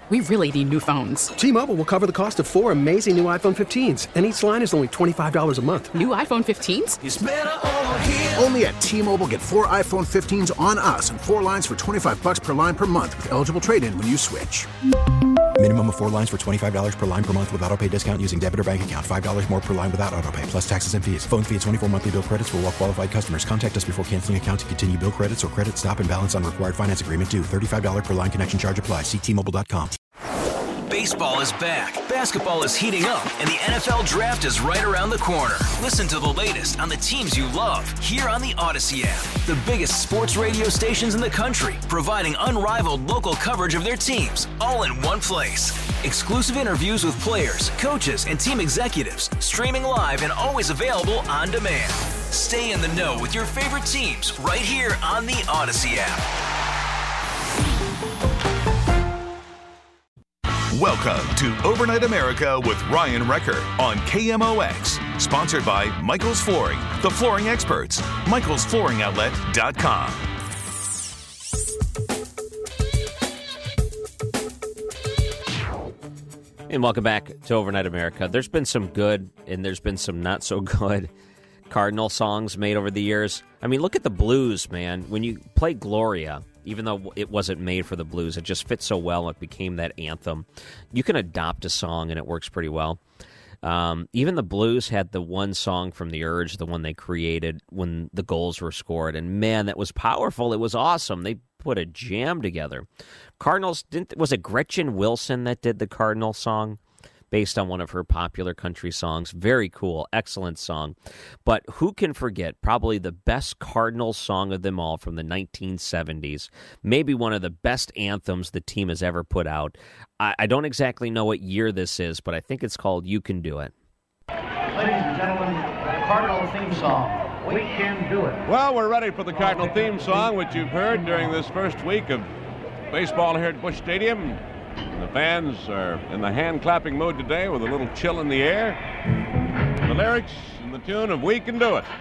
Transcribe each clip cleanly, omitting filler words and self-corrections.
We really need new phones. T-Mobile will cover the cost of 4 amazing new iPhone 15s, and each line is only $25 a month. New iPhone 15s? It's better over here. Only at T-Mobile, get 4 iPhone 15s on us and 4 lines for $25 per line per month with eligible trade-in when you switch. Minimum of 4 lines for $25 per line per month with autopay discount using debit or bank account. $5 more per line without autopay, plus taxes and fees. Phone fee at 24 monthly bill credits for well-qualified customers. Contact us before canceling account to continue bill credits or credit stop and balance on required finance agreement due. $35 per line connection charge applies. See T-Mobile.com. Baseball is back, basketball is heating up, and the NFL Draft is right around the corner. Listen to the latest on the teams you love here on the Odyssey app. The biggest sports radio stations in the country, providing unrivaled local coverage of their teams, all in one place. Exclusive interviews with players, coaches, and team executives, streaming live and always available on demand. Stay in the know with your favorite teams right here on the Odyssey app. Welcome to Overnight America with Ryan Recker on KMOX. Sponsored by Michael's Flooring, the flooring experts. MichaelsFlooringoutlet.com. And welcome back to Overnight America. There's been some good and there's been some not so good Cardinal songs made over the years. I mean, look at the blues, man. When you play Gloria, even though it wasn't made for the blues, it just fits so well. It became that anthem. You can adopt a song, and it works pretty well. Even the blues had the one song from The Urge, the one they created when the goals were scored. And, man, that was powerful. It was awesome. They put a jam together. Cardinals, was it Gretchen Wilson that did the Cardinal song? Based on one of her popular country songs. Very cool. Excellent song. But who can forget probably the best Cardinals song of them all from the 1970s? Maybe one of the best anthems the team has ever put out. I don't exactly know what year this is, but I think it's called You Can Do It. Ladies and gentlemen, the Cardinal theme song, We Can Do It. Well, we're ready for the Cardinal theme song, which you've heard during this first week of baseball here at Busch Stadium. The fans are in the hand-clapping mood today with a little chill in the air. The lyrics and the tune of We Can Do It.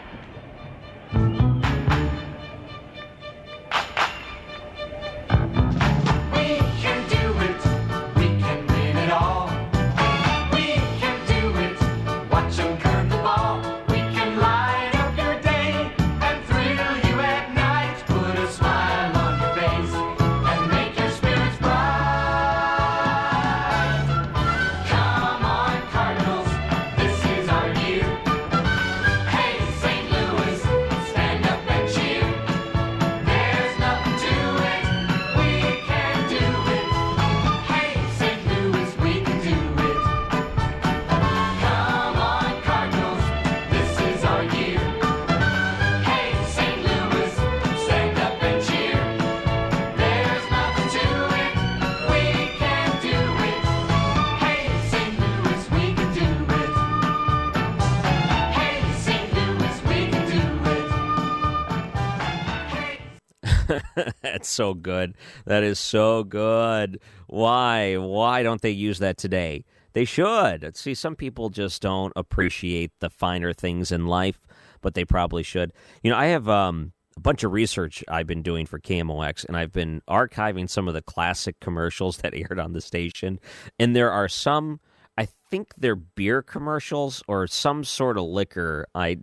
That's so good. That is so good. Why? Why don't they use that today? They should. See, some people just don't appreciate the finer things in life, but they probably should. You know, I have a bunch of research I've been doing for KMOX, and I've been archiving some of the classic commercials that aired on the station, and there are some, I think they're beer commercials or some sort of liquor.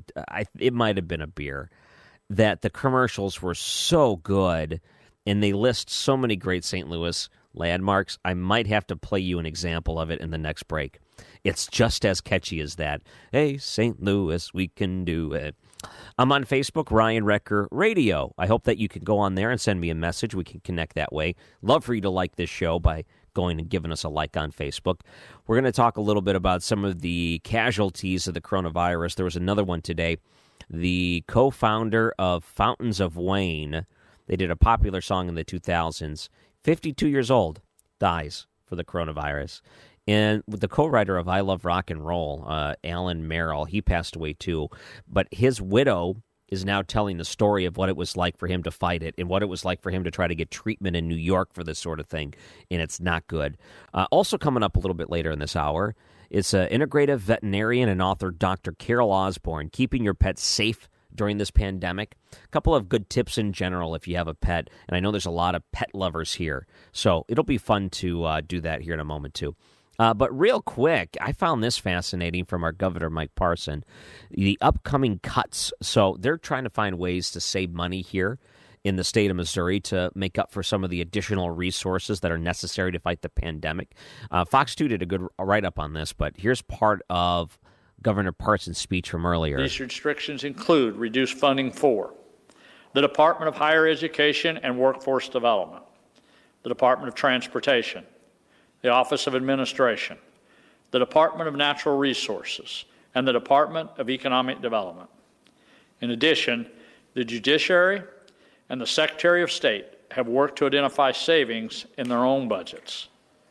It might have been a beer, that the commercials were so good, and they list so many great St. Louis landmarks. I might have to play you an example of it in the next break. It's just as catchy as that. Hey, St. Louis, we can do it. I'm on Facebook, Ryan Recker Radio. I hope that you can go on there and send me a message. We can connect that way. Love for you to like this show by going and giving us a like on Facebook. We're going to talk a little bit about some of the casualties of the coronavirus. There was another one today. The co-founder of Fountains of Wayne, they did a popular song in the 2000s, 52 years old, dies for the coronavirus. And the co-writer of I Love Rock and Roll, Alan Merrill, he passed away too. But his widow is now telling the story of what it was like for him to fight it and what it was like for him to try to get treatment in New York for this sort of thing. And it's not good. Also coming up a little bit later in this hour, it's integrative veterinarian and author Dr. Carol Osborne, keeping your pet safe during this pandemic. A couple of good tips in general if you have a pet, and I know there's a lot of pet lovers here, so it'll be fun to do that here in a moment too. But real quick, I found this fascinating from our Governor Mike Parson, the upcoming cuts. So they're trying to find ways to save money here in the state of Missouri to make up for some of the additional resources that are necessary to fight the pandemic. Fox 2 did a good write-up on this, but here's part of Governor Parson's speech from earlier. These restrictions include reduced funding for the Department of Higher Education and Workforce Development, the Department of Transportation, the Office of Administration, the Department of Natural Resources, and the Department of Economic Development. In addition, the Judiciary and the Secretary of State have worked to identify savings in their own budgets.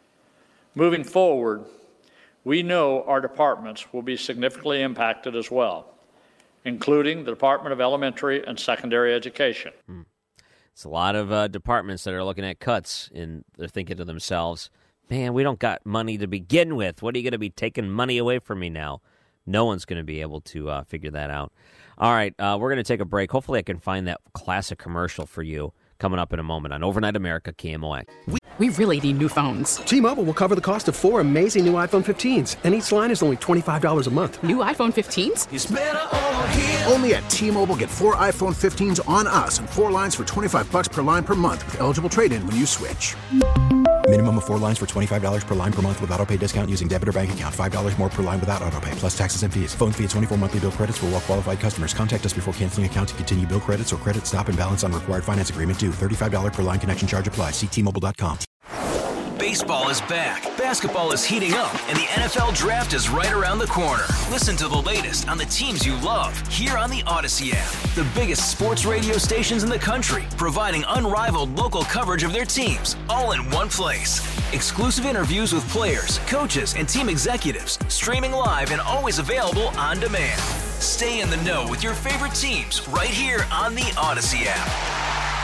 Moving forward, we know our departments will be significantly impacted as well, including the Department of Elementary and Secondary Education. It's a lot of departments that are looking at cuts, and they're thinking to themselves, man, we don't got money to begin with. What are you going to be taking money away from me now? No one's going to be able to figure that out. All right, we're going to take a break. Hopefully I can find that classic commercial for you coming up in a moment on Overnight America KMOX. We really need new phones. T-Mobile will cover the cost of 4 amazing new iPhone 15s, and each line is only $25 a month. New iPhone 15s? It's better over here. Only at T-Mobile, get 4 iPhone 15s on us and 4 lines for $25 per line per month with eligible trade-in when you switch. Minimum of 4 lines for $25 per line per month with autopay discount using debit or bank account. $5 more per line without autopay, plus taxes and fees. Phone fee at 24 monthly bill credits for well-qualified customers. Contact us before canceling account to continue bill credits or credit stop and balance on required finance agreement due. $35 per line connection charge applies. See T-Mobile.com. Baseball is back, basketball is heating up, and the NFL Draft is right around the corner. Listen to the latest on the teams you love here on the Odyssey app. The biggest sports radio stations in the country, providing unrivaled local coverage of their teams, all in one place. Exclusive interviews with players, coaches, and team executives, streaming live and always available on demand. Stay in the know with your favorite teams right here on the Odyssey app.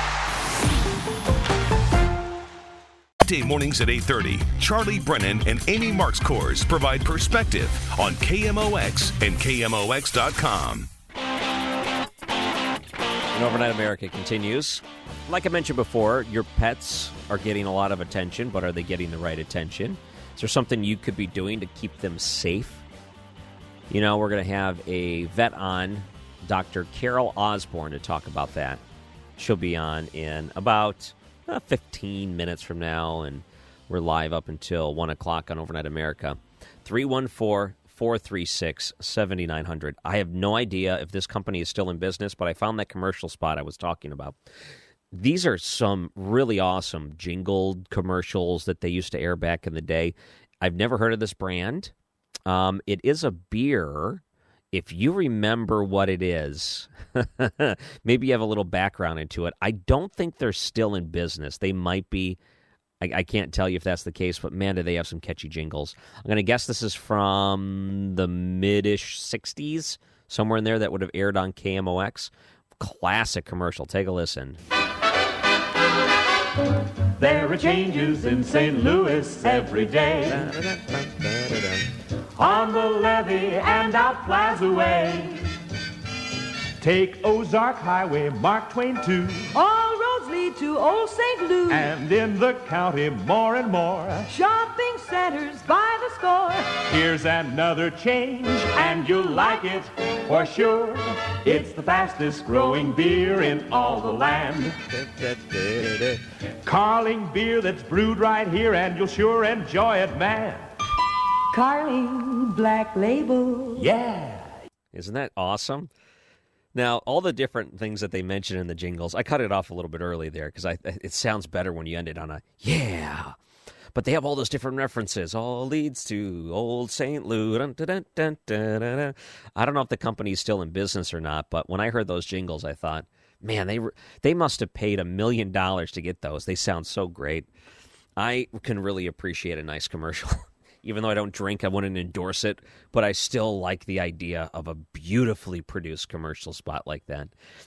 Weekday mornings at 8:30, Charlie Brennan and Amy Marks-Kors provide perspective on KMOX and KMOX.com. And Overnight America continues. Like I mentioned before, your pets are getting a lot of attention, but are they getting the right attention? Is there something you could be doing to keep them safe? You know, we're going to have a vet on, Dr. Carol Osborne, to talk about that. She'll be on in about 15 minutes from now, and we're live up until 1 o'clock on Overnight America. 314-436-7900. I have no idea if this company is still in business, but I found that commercial spot I was talking about. These are some really awesome jingled commercials that they used to air back in the day. I've never heard of this brand. It is a beer. If you remember what it is, maybe you have a little background into it. I don't think they're still in business. They might be. I can't tell you if that's the case, but man, do they have some catchy jingles. I'm going to guess this is from the mid-ish 60s, somewhere in there that would have aired on KMOX. Classic commercial. Take a listen. There are changes in St. Louis every day. On the levee and out Plaza Way. Take Ozark Highway, Mark Twain 2. All roads lead to Old St. Louis. And in the county, more and more. Shopping centers by the score. Here's another change, and you'll like it for sure. It's the fastest growing beer in all the land. Carling beer that's brewed right here, and you'll sure enjoy it, man. Carling Black Label. Yeah. Isn't that awesome? Now, all the different things that they mention in the jingles, I cut it off a little bit early there because it sounds better when you end it on a yeah. But they have all those different references. All leads to Old St. Louis. Dun, dun, dun, dun, dun, dun. I don't know if the company's still in business or not, but when I heard those jingles, I thought, man, they must have paid $1 million to get those. They sound so great. I can really appreciate a nice commercial. Even though I don't drink, I wouldn't endorse it, but I still like the idea of a beautifully produced commercial spot like that.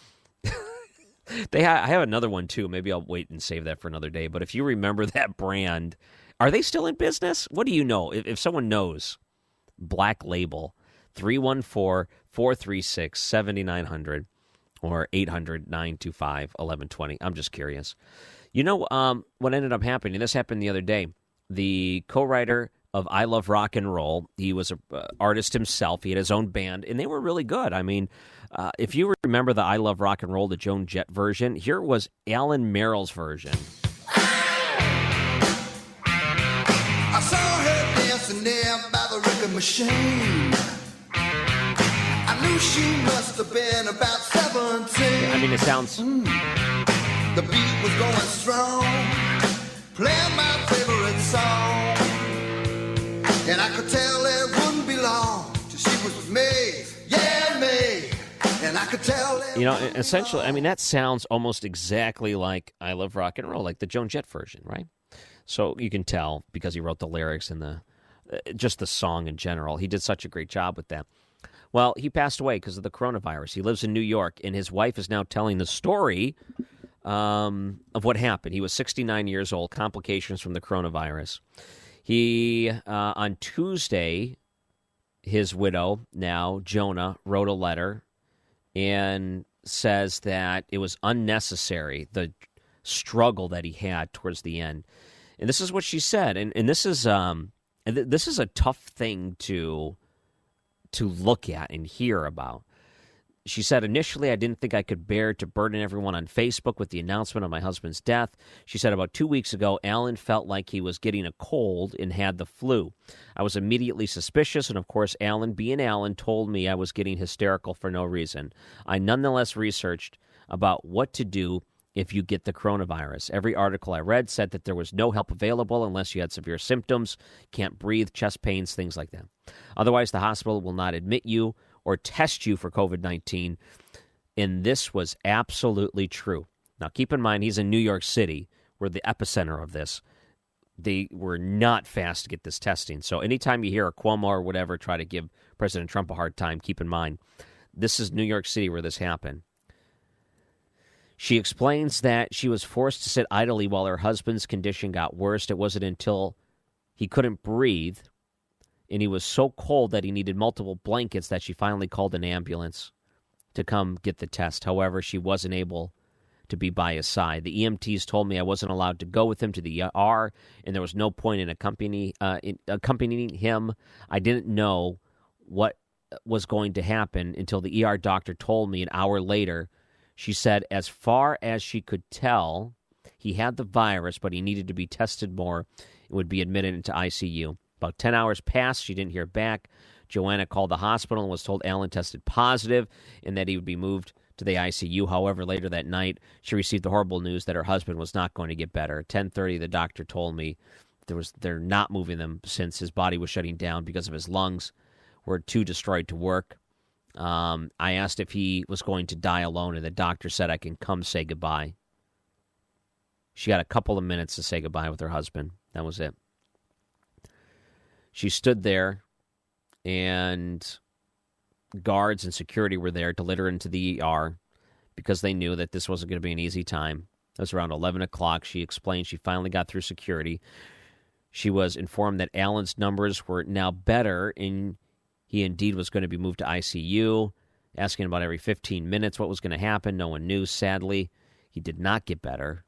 I have another one, too. Maybe I'll wait and save that for another day. But if you remember that brand, are they still in business? What do you know? If someone knows, Black Label, 314-436-7900. or 800-925-1120. I'm just curious. You know what ended up happening? This happened the other day. The co-writer of I Love Rock and Roll, he was an artist himself. He had his own band, and they were really good. I mean, if you remember the I Love Rock and Roll, the Joan Jett version, here was Alan Merrill's version. I saw her dancing there by the record machine. I knew she must have been about 17. I mean, it sounds... The beat was going strong, playing my favorite song. And I could tell it wouldn't be long till she was with me, yeah, me. And I could tell it. You know, essentially, I mean, that sounds almost exactly like I Love Rock and Roll, like the Joan Jett version, right? So you can tell because he wrote the lyrics and just the song in general. He did such a great job with that. Well, he passed away because of the coronavirus. He lives in New York, and his wife is now telling the story of what happened. He was 69 years old, complications from the coronavirus. He, on Tuesday, his widow, now Jonah, wrote a letter and says that it was unnecessary, the struggle that he had towards the end. And this is what she said, and this is a tough thing to look at and hear about. She said, initially, I didn't think I could bear to burden everyone on Facebook with the announcement of my husband's death. She said, about 2 weeks ago, Alan felt like he was getting a cold and had the flu. I was immediately suspicious, and of course, Alan, being Alan, told me I was getting hysterical for no reason. I nonetheless researched about what to do if you get the coronavirus. Every article I read said that there was no help available unless you had severe symptoms, can't breathe, chest pains, things like that. Otherwise, the hospital will not admit you or test you for COVID-19, and this was absolutely true. Now, keep in mind, he's in New York City. We're the epicenter of this. They were not fast to get this testing. So anytime you hear a Cuomo or whatever try to give President Trump a hard time, keep in mind, this is New York City where this happened. She explains that she was forced to sit idly while her husband's condition got worse. It wasn't until he couldn't breathe and he was so cold that he needed multiple blankets that she finally called an ambulance to come get the test. However, she wasn't able to be by his side. The EMTs told me I wasn't allowed to go with him to the ER, and there was no point in accompanying him. I didn't know what was going to happen until the ER doctor told me an hour later. She said, as far as she could tell, he had the virus, but he needed to be tested more and would be admitted into ICU. About 10 hours passed. She didn't hear back. Joanna called the hospital and was told Alan tested positive and that he would be moved to the ICU. However, later that night, she received the horrible news that her husband was not going to get better. At 10:30, the doctor told me they're not moving them since his body was shutting down because of his lungs were too destroyed to work. I asked if he was going to die alone, and the doctor said I can come say goodbye. She got a couple of minutes to say goodbye with her husband. That was it. She stood there, and guards and security were there to let her into the ER because they knew that this wasn't going to be an easy time. It was around 11 o'clock. She explained she finally got through security. She was informed that Alan's numbers were now better, and he indeed was going to be moved to ICU, asking about every 15 minutes what was going to happen. No one knew, sadly. He did not get better.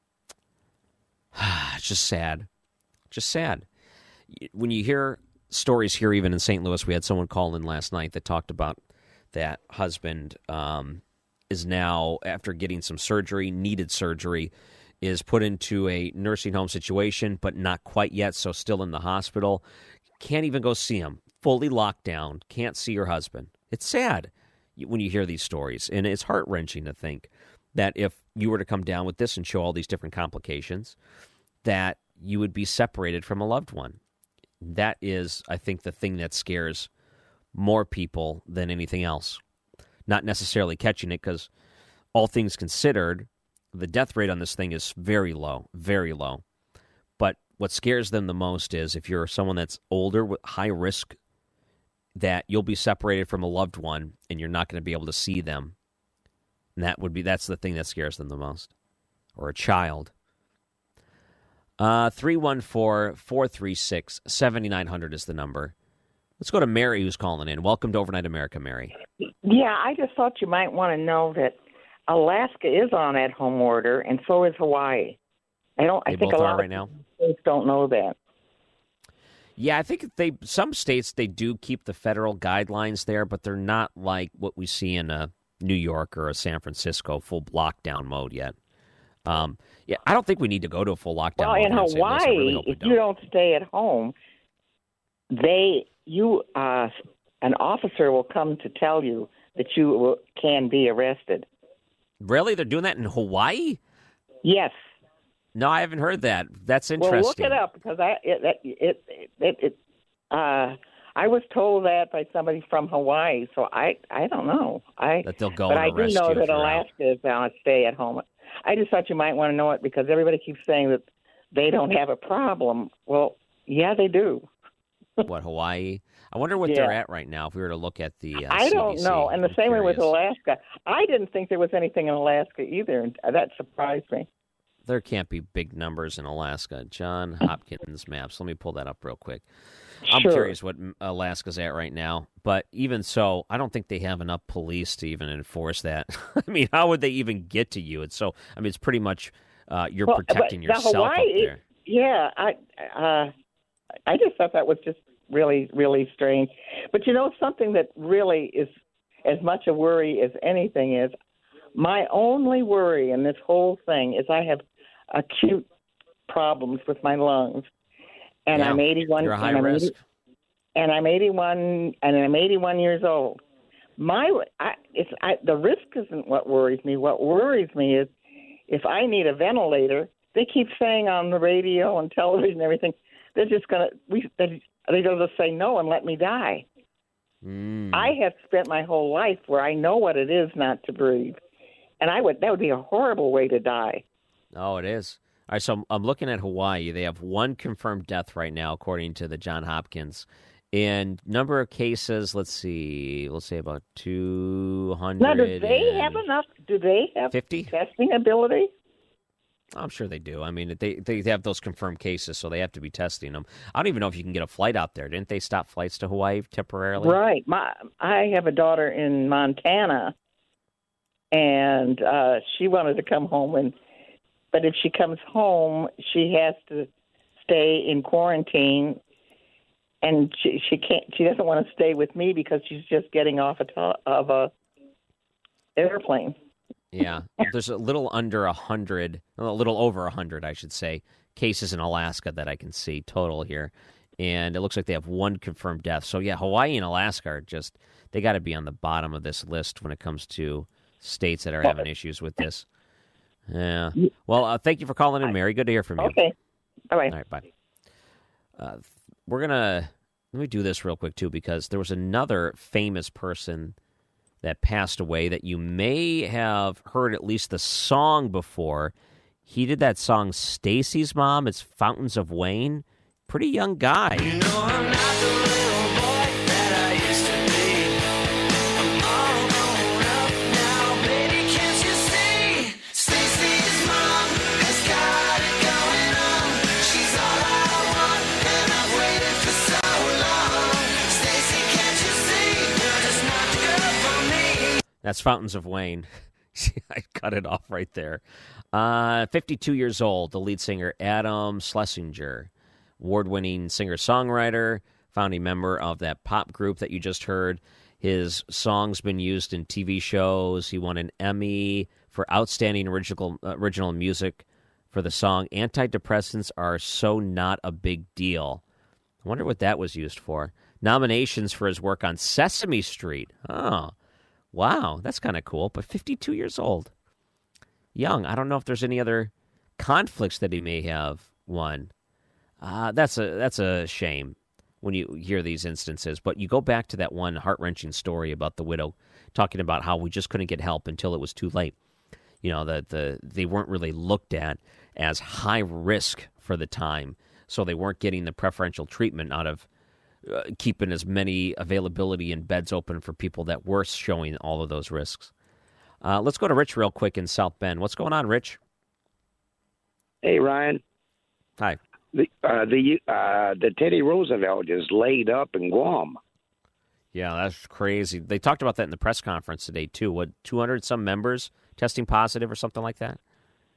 It's just sad. Just sad. When you hear stories here, even in St. Louis, we had someone call in last night that talked about that husband is now, after getting some surgery, needed surgery, is put into a nursing home situation, but not quite yet, so still in the hospital. Can't even go see him. Fully locked down. Can't see her husband. It's sad when you hear these stories, and it's heart-wrenching to think that if you were to come down with this and show all these different complications, that you would be separated from a loved one. That is, I think, the thing that scares more people than anything else. Not necessarily catching it, because all things considered, the death rate on this thing is very low, very low. But what scares them the most is if you're someone that's older with high risk, that you'll be separated from a loved one and you're not going to be able to see them. And that's the thing that scares them the most. Or a child. 314-436-7900 is the number. Let's go to Mary, who's calling in. Welcome to Overnight America, Mary. Yeah, I just thought you might want to know that Alaska is on at home order, and so is Hawaii. I think both a lot are right of now. states don't know that. Yeah, I think some states they do keep the federal guidelines there, but they're not like what we see in a New York or a San Francisco full lockdown mode yet. Yeah, I don't think we need to go to a full lockdown. Well, in Hawaii, if you don't stay at home, an officer will come to tell you that you can be arrested. Really? They're doing that in Hawaii? Yes. No, I haven't heard that. That's interesting. Well, look it up because I was told that by somebody from Hawaii, so I don't know. That they'll go but and arrest I do know you that Alaska is on a stay at home. I just thought you might want to know it because everybody keeps saying that they don't have a problem. Well, yeah, they do. What, Hawaii? I wonder what they're at right now if we were to look at the I don't CDC. know. And the same way with Alaska. I didn't think there was anything in Alaska either, and that surprised me. There can't be big numbers in Alaska. John Hopkins maps. Let me pull that up real quick. I'm curious what Alaska's at right now. But even so, I don't think they have enough police to even enforce that. I mean, how would they even get to you? It's pretty much you're protecting yourself Hawaii, up there. Yeah, I just thought that was just really, really strange. But something that really is as much a worry as anything is, my only worry in this whole thing is I have acute problems with my lungs. And I'm 81. You're a high risk. And I'm 81 years old. The risk isn't what worries me. What worries me is if I need a ventilator, they keep saying on the radio and television and everything, they'll just say no and let me die. I have spent my whole life where I know what it is not to breathe. And that would be a horrible way to die. Oh, it is. All right, so I'm looking at Hawaii. They have one confirmed death right now, according to the John Hopkins. And number of cases, let's say about 200. Now, do they have enough? Do they have 50? Testing ability? I'm sure they do. I mean, they have those confirmed cases, so they have to be testing them. I don't even know if you can get a flight out there. Didn't they stop flights to Hawaii temporarily? Right. I have a daughter in Montana, and she wanted to come home, but if she comes home, she has to stay in quarantine, and she can't. She doesn't want to stay with me because she's just getting off of a airplane. Yeah, there's a little over 100, I should say, cases in Alaska that I can see total here, and it looks like they have one confirmed death. So yeah, Hawaii and Alaska are they got to be on the bottom of this list when it comes to states that are having issues with this. Yeah. Well, thank you for calling in, Mary. Good to hear from you. Okay. All right. All right, bye. Let me do this real quick, too, because there was another famous person that passed away that you may have heard at least the song before. He did that song, Stacy's Mom. It's Fountains of Wayne. Pretty young guy. You know I'm not the little boy that I used to be. I'm all grown up now, baby, can't you see? Stacy's mom has got it going on. She's all I want, and I've waited for so long. Stacy, can't you see? You're just not the girl for me. That's Fountains of Wayne. I cut it off right there. 52 years old, the lead singer, Adam Schlesinger. Award-winning singer-songwriter, founding member of that pop group that you just heard. His song's been used in TV shows. He won an Emmy for Outstanding Original Music for the song Antidepressants Are So Not a Big Deal. I wonder what that was used for. Nominations for his work on Sesame Street. Oh, wow, that's kind of cool, but 52 years old. Young. I don't know if there's any other conflicts that he may have won. That's a shame when you hear these instances. But you go back to that one heart-wrenching story about the widow talking about how we just couldn't get help until it was too late. You know, they weren't really looked at as high risk for the time, so they weren't getting the preferential treatment out of keeping as many availability and beds open for people that were showing all of those risks. Let's go to Rich real quick in South Bend. What's going on, Rich? Hey, Ryan. Hi. The Teddy Roosevelt is laid up in Guam. Yeah, that's crazy. They talked about that in the press conference today, too. What, 200-some members testing positive or something like that?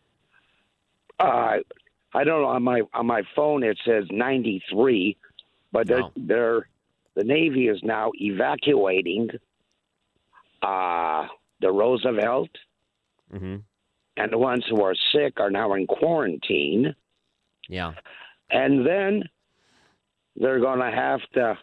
I don't know. On my phone it says 93, but the Navy is now evacuating the Roosevelt, and the ones who are sick are now in quarantine. Yeah. And then they're going to have to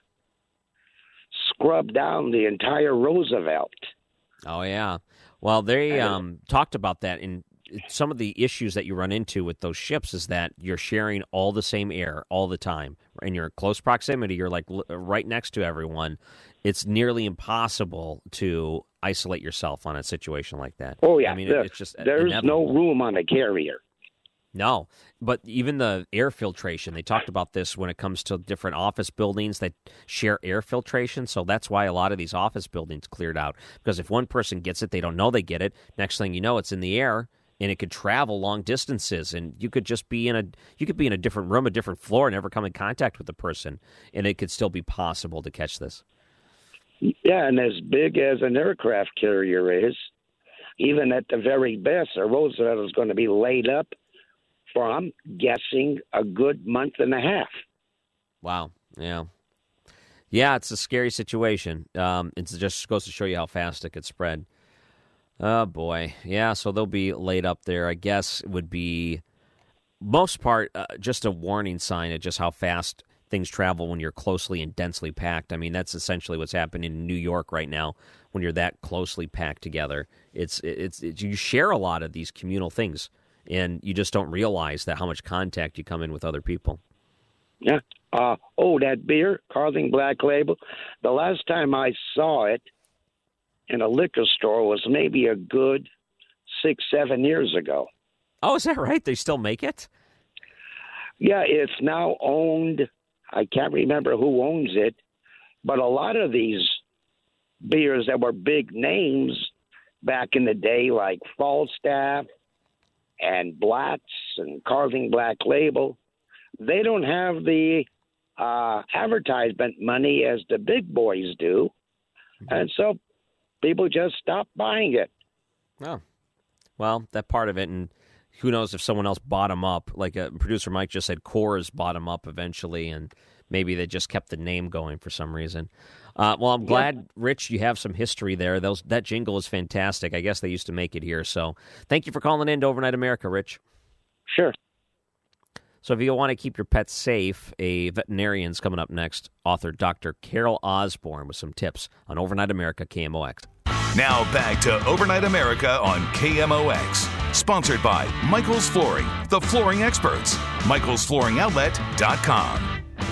scrub down the entire Roosevelt. Oh, yeah. Well, they talked about that in some of the issues that you run into with those ships is that you're sharing all the same air all the time. And you're in close proximity. You're like right next to everyone. It's nearly impossible to isolate yourself on a situation like that. Oh, yeah. I mean, it's just there's inevitable. no room on a carrier. No, but even the air filtration, they talked about this when it comes to different office buildings that share air filtration. So that's why a lot of these office buildings cleared out. Because if one person gets it, they don't know they get it. Next thing you know, it's in the air, and it could travel long distances. And you could just be in a different room, a different floor, and never come in contact with the person. And it could still be possible to catch this. Yeah, and as big as an aircraft carrier is, even at the very best, a Roosevelt is going to be laid up for, I'm guessing, a good month and a half. Wow. Yeah. Yeah, it's a scary situation. It just goes to show you how fast it could spread. Oh, boy. Yeah, so they'll be laid up there. I guess it would be, most part, just a warning sign of just how fast things travel when you're closely and densely packed. I mean, that's essentially what's happening in New York right now when you're that closely packed together. It's you share a lot of these communal things, and you just don't realize that how much contact you come in with other people. Yeah. That beer, Carling Black Label, the last time I saw it in a liquor store was maybe a good 6-7 years ago. Oh, is that right? They still make it? Yeah, it's now owned. I can't remember who owns it, but a lot of these beers that were big names back in the day, like Falstaff and Blatz and Carling Black Label, they don't have the advertisement money as the big boys do, and so people just stop buying it. Oh, well, that part of it, and who knows if someone else bought them up. Like producer Mike just said, Coors bought them up eventually, and maybe they just kept the name going for some reason. Well, I'm glad, Rich, you have some history there. That jingle is fantastic. I guess they used to make it here. So thank you for calling in to Overnight America, Rich. Sure. So if you want to keep your pets safe, a veterinarian's coming up next, author Dr. Carol Osborne with some tips on Overnight America, KMOX. Now back to Overnight America on KMOX. Sponsored by Michael's Flooring, the flooring experts. MichaelsFlooringOutlet.com.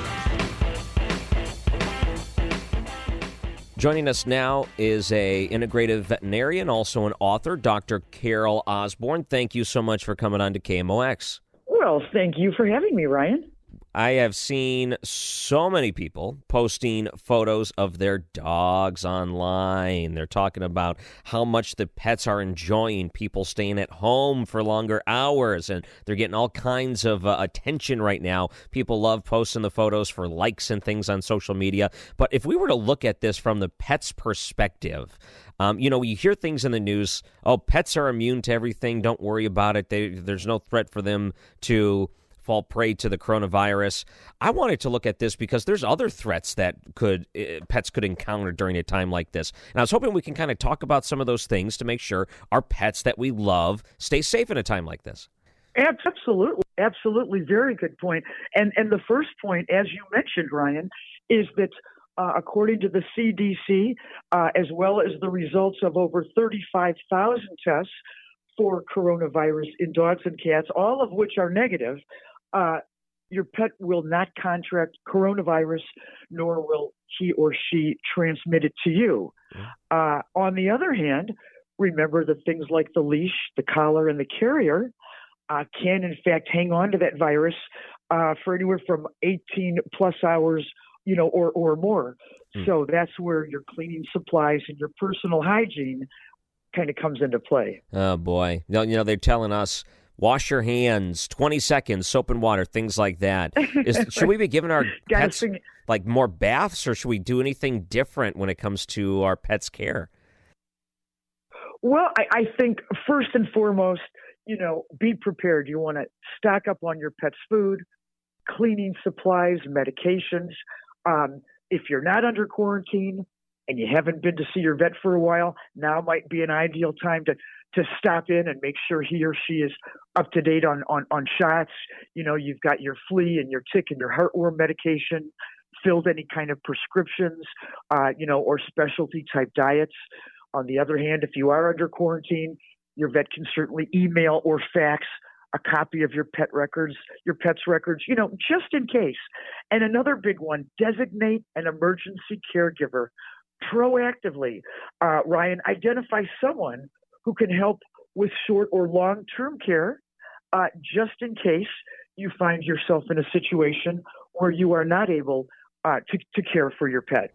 Joining us now is a integrative veterinarian, also an author, Dr. Carol Osborne. Thank you so much for coming on to KMOX. Well, thank you for having me, Ryan. I have seen so many people posting photos of their dogs online. They're talking about how much the pets are enjoying people staying at home for longer hours, and they're getting all kinds of attention right now. People love posting the photos for likes and things on social media. But if we were to look at this from the pet's perspective, you hear things in the news, pets are immune to everything, don't worry about it. There's no threat for them to fall prey to the coronavirus. I wanted to look at this because there's other threats that pets could encounter during a time like this. And I was hoping we can kind of talk about some of those things to make sure our pets that we love stay safe in a time like this. Absolutely. Absolutely. Very good point. And the first point, as you mentioned, Ryan, is that according to the CDC, as well as the results of over 35,000 tests for coronavirus in dogs and cats, all of which are negative, your pet will not contract coronavirus, nor will he or she transmit it to you. On the other hand, remember that things like the leash, the collar, and the carrier can, in fact, hang on to that virus for anywhere from 18 plus hours, or more. So that's where your cleaning supplies and your personal hygiene kind of comes into play. Oh, boy. They're telling us, wash your hands, 20 seconds, soap and water, things like that. Should we be giving our pets like more baths, or should we do anything different when it comes to our pets' care? Well, I think first and foremost, be prepared. You want to stock up on your pet's food, cleaning supplies, medications. If you're not under quarantine and you haven't been to see your vet for a while, now might be an ideal time to stop in and make sure he or she is up to date on shots. You've got your flea and your tick and your heartworm medication, filled any kind of prescriptions, or specialty type diets. On the other hand, if you are under quarantine, your vet can certainly email or fax a copy of your pet's records, just in case. And another big one, designate an emergency caregiver proactively. Ryan, identify someone who can help with short or long-term care, just in case you find yourself in a situation where you are not able to care for your pet.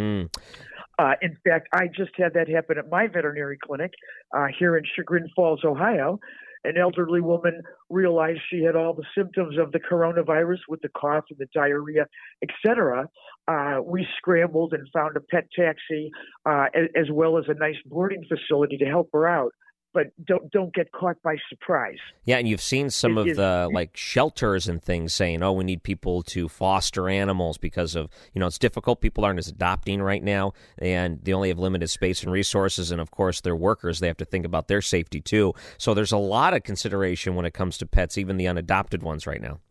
In fact, I just had that happen at my veterinary clinic here in Chagrin Falls, Ohio. An elderly woman realized she had all the symptoms of the coronavirus with the cough and the diarrhea, etc. We scrambled and found a pet taxi as well as a nice boarding facility to help her out. But don't get caught by surprise. Yeah, and you've seen some of the shelters and things saying, we need people to foster animals because of, it's difficult. People aren't as adopting right now, and they only have limited space and resources. And, of course, their workers, they have to think about their safety, too. So there's a lot of consideration when it comes to pets, even the unadopted ones right now.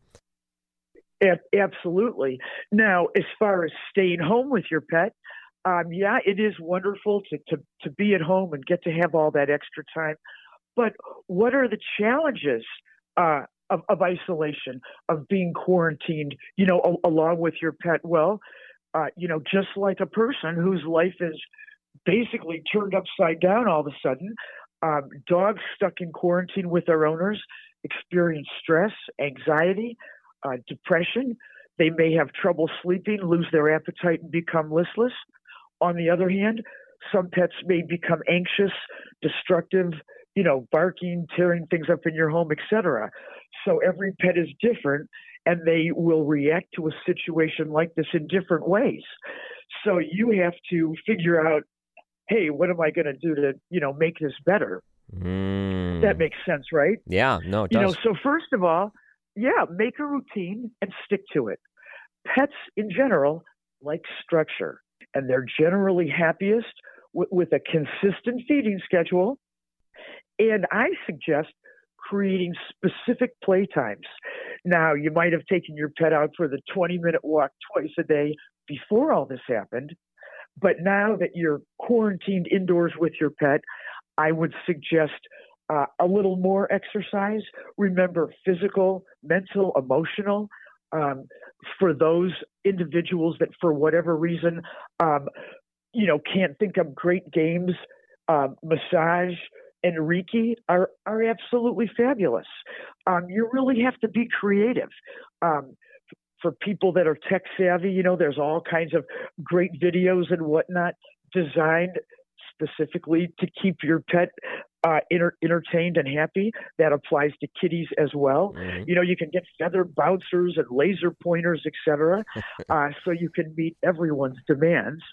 Absolutely. Now, as far as staying home with your pet, it is wonderful to be at home and get to have all that extra time. But what are the challenges of isolation, of being quarantined, along with your pet? Well, just like a person whose life is basically turned upside down all of a sudden, dogs stuck in quarantine with their owners experience stress, anxiety, depression. They may have trouble sleeping, lose their appetite, and become listless. On the other hand, some pets may become anxious, destructive, barking, tearing things up in your home, etc. So every pet is different, and they will react to a situation like this in different ways. So you have to figure out, hey, what am I going to do to, make this better? That makes sense, right? Yeah, no, it does. So first of all, make a routine and stick to it. Pets in general like structure, and they're generally happiest with a consistent feeding schedule. And I suggest creating specific play times. Now, you might have taken your pet out for the 20-minute walk twice a day before all this happened. But now that you're quarantined indoors with your pet, I would suggest a little more exercise. Remember, physical, mental, emotional. For those individuals that, for whatever reason, can't think of great games, massage and Reiki are absolutely fabulous. You really have to be creative. For people that are tech savvy, there's all kinds of great videos and whatnot designed specifically to keep your pet entertained and happy. That applies to kitties as well. Mm-hmm. You can get feather bouncers and laser pointers, etc., so you can meet everyone's demands.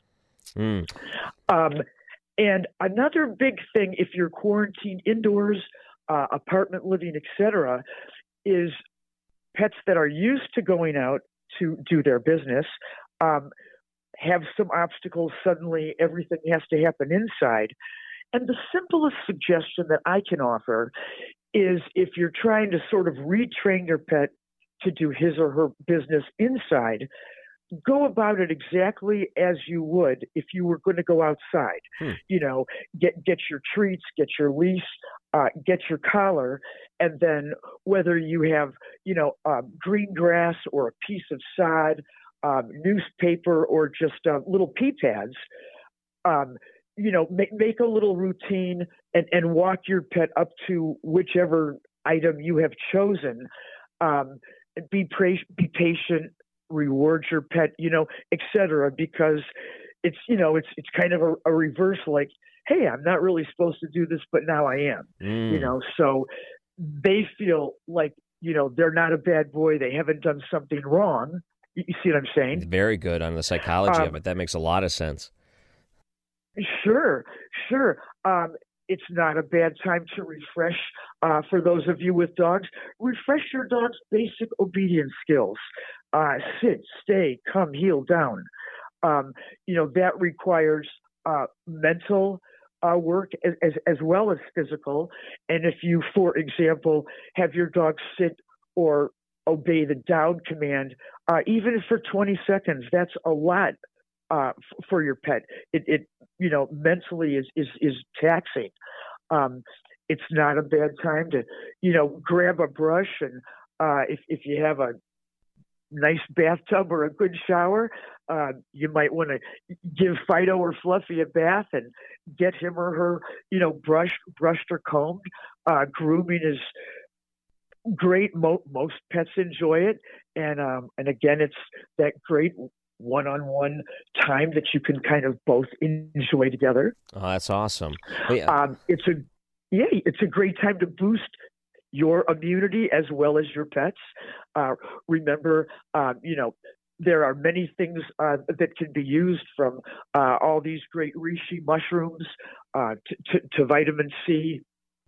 And another big thing, if you're quarantined indoors, apartment living, etc., is pets that are used to going out to do their business have some obstacles. Suddenly, everything has to happen inside. And the simplest suggestion that I can offer is, if you're trying to sort of retrain your pet to do his or her business inside, go about it exactly as you would if you were going to go outside. Get your treats, get your leash, get your collar, and then whether you have, green grass or a piece of sod, newspaper, or just little pee pads, make a little routine and walk your pet up to whichever item you have chosen. Be patient, reward your pet, etc. Because it's kind of a reverse, like, hey, I'm not really supposed to do this, but now I am. So they feel like, they're not a bad boy. They haven't done something wrong. You see what I'm saying? Very good on the psychology of it. That makes a lot of sense. Sure. it's not a bad time to refresh, for those of you with dogs, refresh your dog's basic obedience skills. Sit, stay, come, heel, down. That requires mental work as well as physical. And if you, for example, have your dog sit or obey the down command, even if for 20 seconds, that's a lot for your pet. It mentally is taxing. It's not a bad time to, grab a brush and if you have a nice bathtub or a good shower, you might want to give Fido or Fluffy a bath and get him or her, brushed or combed. Grooming is great. Most pets enjoy it. And again, it's that great one-on-one time that you can kind of both enjoy together. Oh, that's awesome. It's a great time to boost your immunity as well as your pets. Remember, there are many things that can be used, from all these great reishi mushrooms to vitamin C,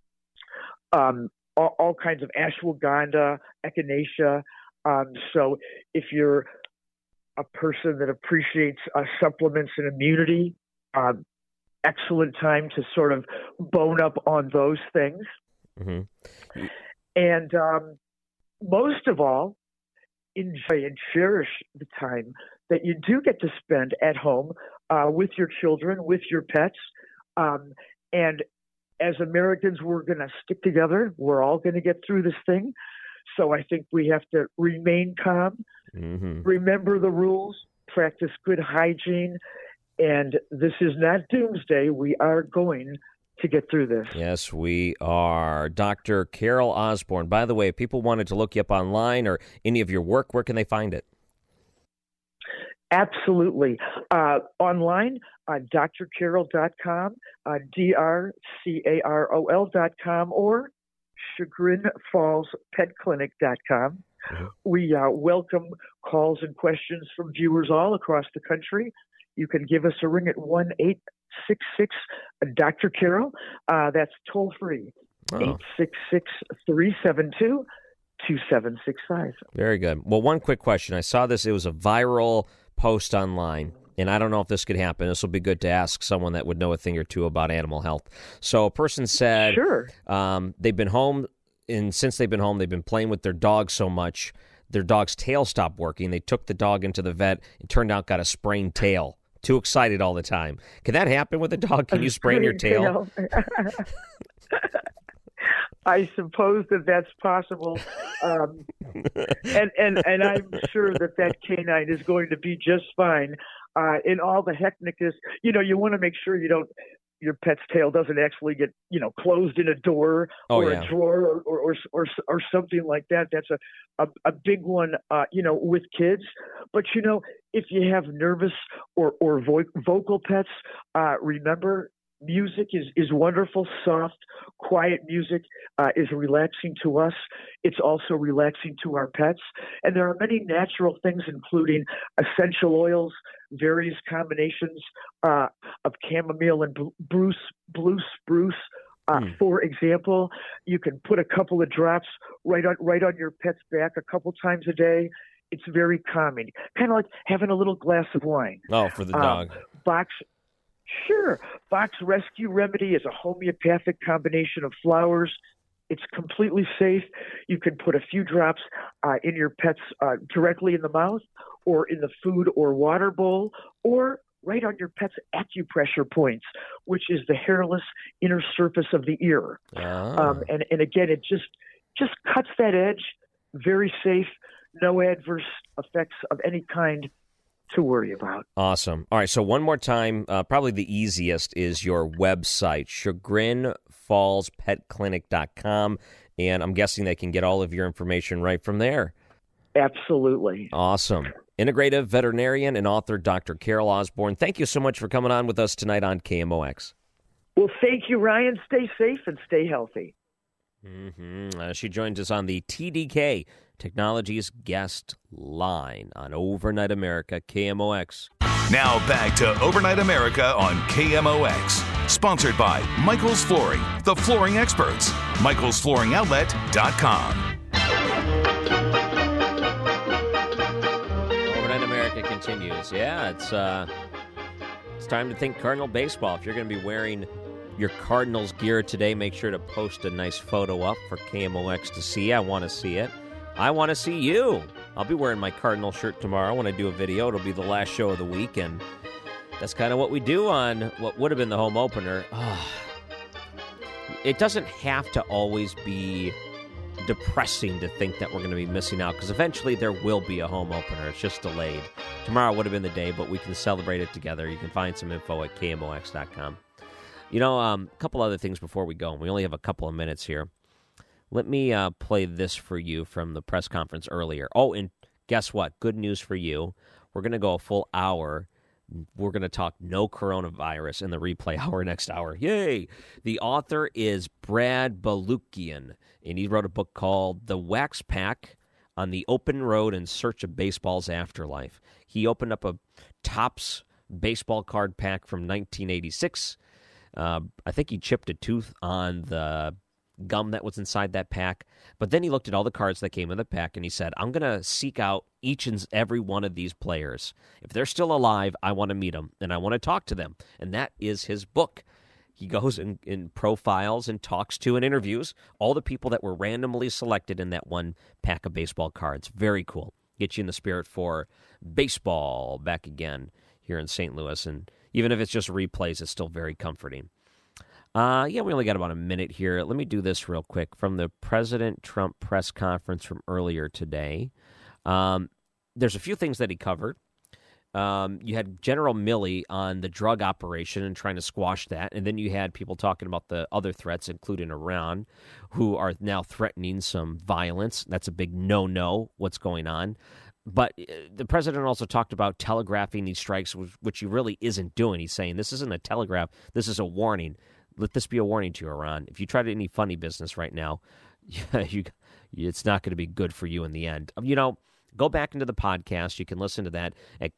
all kinds of ashwagandha, echinacea. So if you're a person that appreciates supplements and immunity, excellent time to sort of bone up on those things. Mm-hmm. And most of all, enjoy and cherish the time that you do get to spend at home with your children, with your pets. And as Americans, we're going to stick together. We're all going to get through this thing. So I think we have to remain calm, remember the rules, practice good hygiene, and this is not doomsday. We are going to get through this. Yes, we are. Dr. Carol Osborne. By the way, if people wanted to look you up online or any of your work, where can they find it? Absolutely. Online, drcarol.com, drcarol.com, or ChagrinFallsPetClinic.com. Mm-hmm. We welcome calls and questions from viewers all across the country. You can give us a ring at 1-866-Dr. That's toll free. 866-372-2765. Very good. Well, one quick question. I saw this. It was a viral post online, and I don't know if this could happen. This will be good to ask someone that would know a thing or two about animal health. So a person said, sure. They've been home, and since they've been home, they've been playing with their dog so much, their dog's tail stopped working. They took the dog into the vet and turned out got a sprained tail. Too excited all the time. Can that happen with a dog? Can you sprain your tail? I suppose that's possible. And I'm sure that canine is going to be just fine. In all the hecticness, you want to make sure your pet's tail doesn't actually get, closed in a door a drawer or something like that. That's a big one, with kids. But, if you have nervous or vocal pets, remember, music is wonderful. Soft, quiet music is relaxing to us. It's also relaxing to our pets. And there are many natural things, including essential oils, various combinations of chamomile and blue spruce. For example, you can put a couple of drops right on your pet's back a couple times a day. It's very calming, kind of like having a little glass of wine. Oh, for the dog. Box Rescue Remedy is a homeopathic combination of flowers. It's completely safe. You can put a few drops in your pet's directly in the mouth or in the food or water bowl, or right on your pet's acupressure points, which is the hairless inner surface of the ear. And again, it just cuts that edge. Very safe, no adverse effects of any kind to worry about. Awesome. All right, so one more time, probably the easiest is your website, ChagrinFallsPetClinic.com, and I'm guessing they can get all of your information right from there. Absolutely. Awesome. Integrative veterinarian and author Dr. Carol Osborne, thank you so much for coming on with us tonight on KMOX. Well, thank you, Ryan. Stay safe and stay healthy. She joins us on the TDK Technologies guest line on Overnight America, KMOX. Now back to Overnight America on KMOX. Sponsored by Michael's Flooring, the flooring experts. MichaelsFlooringOutlet.com. Overnight America continues. Yeah, it's time to think Cardinal baseball. If you're going to be wearing your Cardinals gear today, make sure to post a nice photo up for KMOX to see. I want to see it. I want to see you. I'll be wearing my Cardinal shirt tomorrow when I do a video. It'll be the last show of the week, and that's kind of what we do on what would have been the home opener. It doesn't have to always be depressing to think that we're going to be missing out, because eventually there will be a home opener. It's just delayed. Tomorrow would have been the day, but we can celebrate it together. You can find some info at KMOX.com. You know, a couple other things before we go. We only have a couple of minutes here. Let me play this for you from the press conference earlier. Oh, and guess what? Good news for you. We're going to go a full hour. We're going to talk no coronavirus in the replay hour next hour. Yay! The author is Brad Balukian, and he wrote a book called The Wax Pack on the Open Road in Search of Baseball's Afterlife. He opened up a Topps baseball card pack from 1986. I think he chipped a tooth on the gum that was inside that pack. But then he looked at all the cards that came in the pack, and he said, I'm going to seek out each and every one of these players. If they're still alive, I want to meet them, and I want to talk to them. And that is his book. He goes in profiles and talks to and interviews all the people that were randomly selected in that one pack of baseball cards. Very cool. Get you in the spirit for baseball back again here in St. Louis. And even if it's just replays, it's still very comforting. We only got about a minute here. Let me do this real quick. From the President Trump press conference from earlier today, there's a few things that he covered. You had General Milley on the drug operation and trying to squash that. And then you had people talking about the other threats, including Iran, who are now threatening some violence. That's a big no-no, what's going on. But the president also talked about telegraphing these strikes, which he really isn't doing. He's saying this isn't a telegraph. This is a warning. Let this be a warning to you, Iran. If you try to any funny business right now, it's not going to be good for you in the end. You know, go back into the podcast. You can listen to that at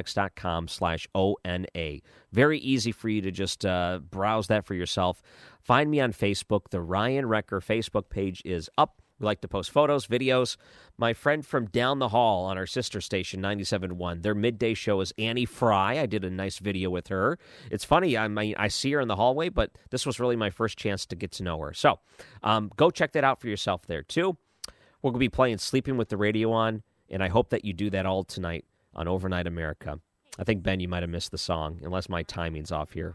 KMOX.com/ONA. Very easy for you to just browse that for yourself. Find me on Facebook. The Ryan Wrecker Facebook page is up. We like to post photos, videos. My friend from down the hall on our sister station, 97.1, their midday show is Annie Fry. I did a nice video with her. It's funny, I see her in the hallway, but this was really my first chance to get to know her. So go check that out for yourself there, too. We're going to be playing Sleeping with the Radio On, and I hope that you do that all tonight on Overnight America. I think, Ben, you might have missed the song, unless my timing's off here.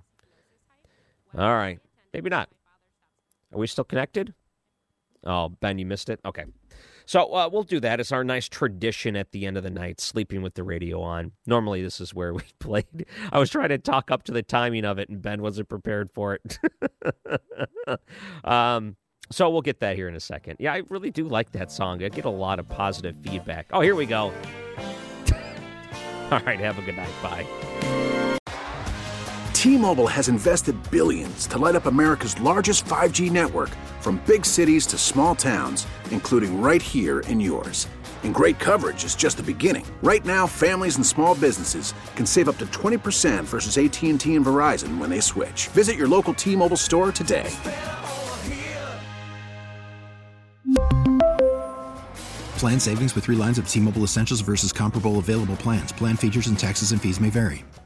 All right. Maybe not. Are we still connected? Oh, Ben, you missed it? Okay. So we'll do that. It's our nice tradition at the end of the night, Sleeping with the Radio On. Normally, this is where we played. I was trying to talk up to the timing of it, and Ben wasn't prepared for it. So we'll get that here in a second. Yeah, I really do like that song. I get a lot of positive feedback. Oh, here we go. All right, have a good night. Bye. T-Mobile has invested billions to light up America's largest 5G network, from big cities to small towns, including right here in yours. And great coverage is just the beginning. Right now, families and small businesses can save up to 20% versus AT&T and Verizon when they switch. Visit your local T-Mobile store today. Plan savings with 3 lines of T-Mobile Essentials versus comparable available plans. Plan features and taxes and fees may vary.